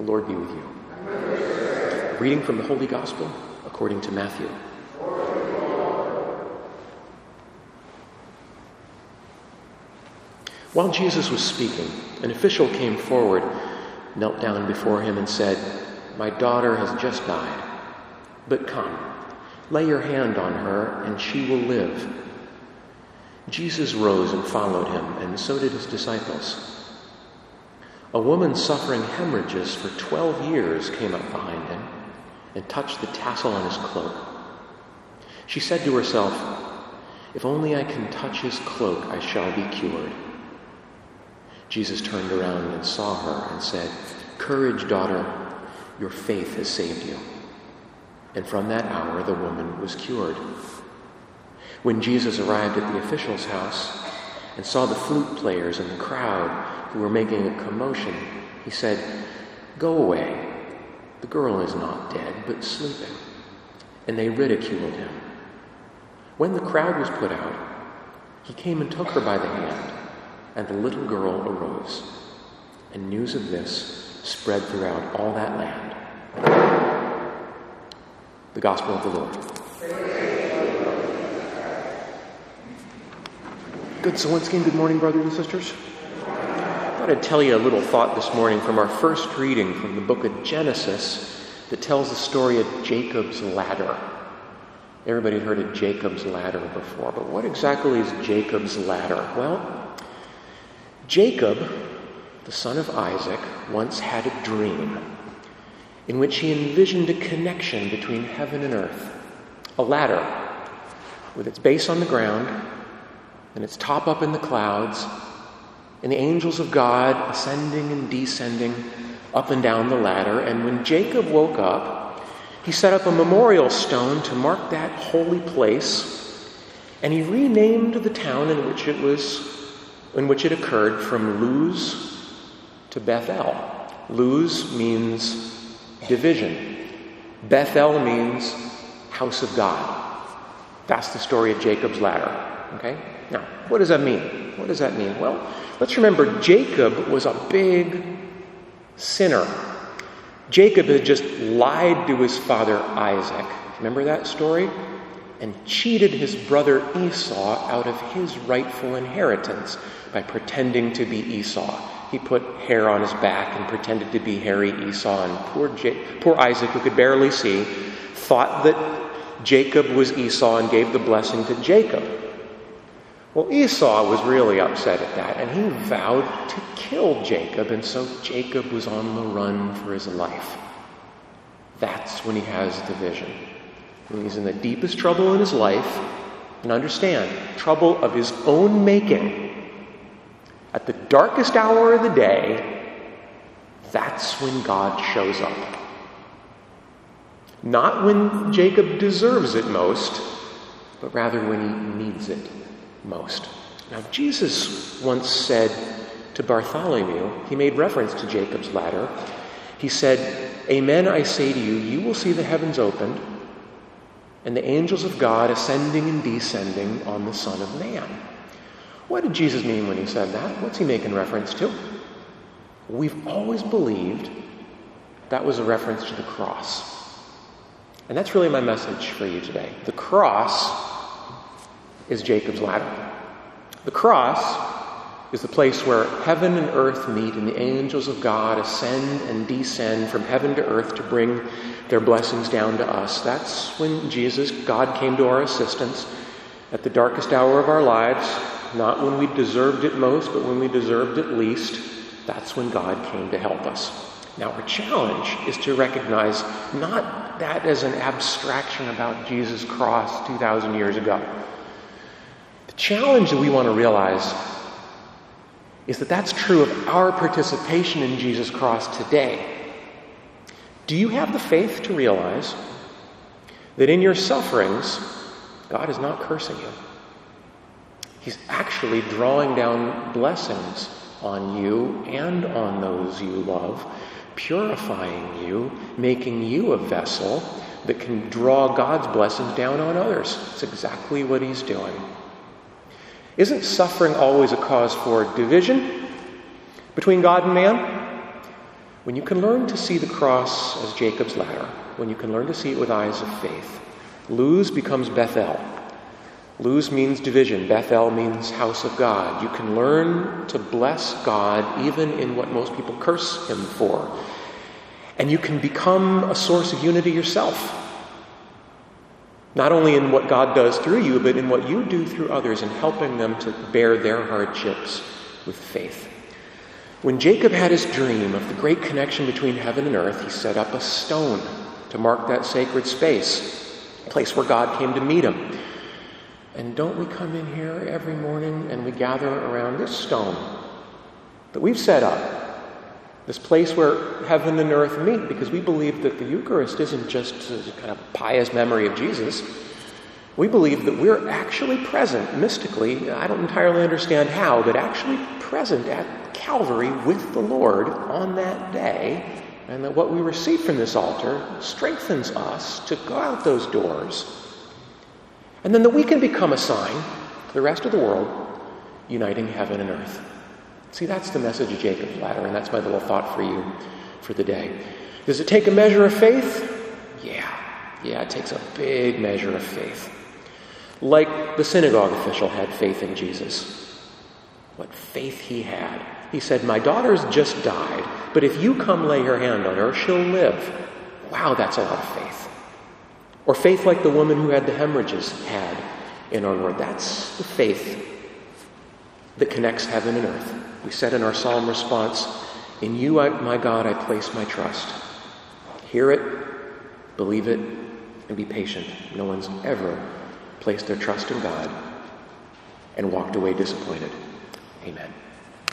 The Lord be with you. Reading from the Holy Gospel according to Matthew. While Jesus was speaking, an official came forward, knelt down before him and said, "My daughter has just died, but come, lay your hand on her and she will live." Jesus rose and followed him, and so did his disciples. A woman suffering hemorrhages for 12 years came up behind him and touched the tassel on his cloak. She said to herself, "If only I can touch his cloak, I shall be cured." Jesus turned around and saw her and said, "Courage, daughter, your faith has saved you." And from that hour the woman was cured. When Jesus arrived at the official's house and saw the flute players and the crowd who were making a commotion, he said, "Go away. The girl is not dead, but sleeping." And they ridiculed him. When the crowd was put out, he came and took her by the hand, and the little girl arose. And news of this spread throughout all that land. The Gospel of the Lord. Good. So once again, good morning, brothers and sisters. I thought I'd tell you a little thought this morning from our first reading from the book of Genesis that tells the story of Jacob's ladder. Everybody heard of Jacob's ladder before, but what exactly is Jacob's ladder? Well, Jacob, the son of Isaac, once had a dream in which he envisioned a connection between heaven and earth, a ladder with its base on the ground and its top up in the clouds, and the angels of God ascending and descending up and down the ladder. And when Jacob woke up, he set up a memorial stone to mark that holy place, and he renamed the town in which it occurred from Luz to Bethel. Luz means division. Bethel means house of God. That's the story of Jacob's ladder. Okay? Now, what does that mean? What does that mean? Well, let's remember Jacob was a big sinner. Jacob had just lied to his father Isaac. Remember that story? And cheated his brother Esau out of his rightful inheritance by pretending to be Esau. He put hair on his back and pretended to be hairy Esau, and poor Isaac, who could barely see, thought that Jacob was Esau and gave the blessing to Jacob. Well, Esau was really upset at that, and he vowed to kill Jacob, and so Jacob was on the run for his life. That's when he has the vision. When he's in the deepest trouble in his life, and understand, trouble of his own making, at the darkest hour of the day, that's when God shows up. Not when Jacob deserves it most, but rather when he needs it most. Now, Jesus once said to Bartholomew, he made reference to Jacob's ladder. He said, "Amen, I say to you, you will see the heavens opened and the angels of God ascending and descending on the Son of Man." What did Jesus mean when he said that? What's he making reference to? We've always believed that was a reference to the cross. And that's really my message for you today. The cross is Jacob's ladder. The cross is the place where heaven and earth meet and the angels of God ascend and descend from heaven to earth to bring their blessings down to us. That's when God came to our assistance at the darkest hour of our lives, not when we deserved it most, but when we deserved it least. That's when God came to help us. Now, our challenge is to recognize not that as an abstraction about Jesus' cross 2,000 years ago. The challenge that we want to realize is that that's true of our participation in Jesus' cross today. Do you have the faith to realize that in your sufferings, God is not cursing you? He's actually drawing down blessings on you and on those you love, purifying you, making you a vessel that can draw God's blessings down on others. It's exactly what he's doing. Isn't suffering always a cause for division between God and man? When you can learn to see the cross as Jacob's ladder, when you can learn to see it with eyes of faith, Luz becomes Bethel. Luz means division. Bethel means house of God. You can learn to bless God even in what most people curse him for. And you can become a source of unity yourself. Not only in what God does through you, but in what you do through others and helping them to bear their hardships with faith. When Jacob had his dream of the great connection between heaven and earth, he set up a stone to mark that sacred space, a place where God came to meet him. And don't we come in here every morning and we gather around this stone that we've set up, this place where heaven and earth meet, because we believe that the Eucharist isn't just a kind of pious memory of Jesus. We believe that we're actually present mystically, I don't entirely understand how, but actually present at Calvary with the Lord on that day, and that what we receive from this altar strengthens us to go out those doors. And then that we can become a sign to the rest of the world, uniting heaven and earth. See, that's the message of Jacob's ladder, and that's my little thought for you for the day. Does it take a measure of faith? Yeah, it takes a big measure of faith. Like the synagogue official had faith in Jesus. What faith he had. He said, my daughter's just died, but if you come lay your hand on her, she'll live. Wow, that's a lot of faith. Or faith like the woman who had the hemorrhages had in our Lord. That's the faith that connects heaven and earth. We said in our psalm response, in you, my God, I place my trust. Hear it, believe it, and be patient. No one's ever placed their trust in God and walked away disappointed. Amen.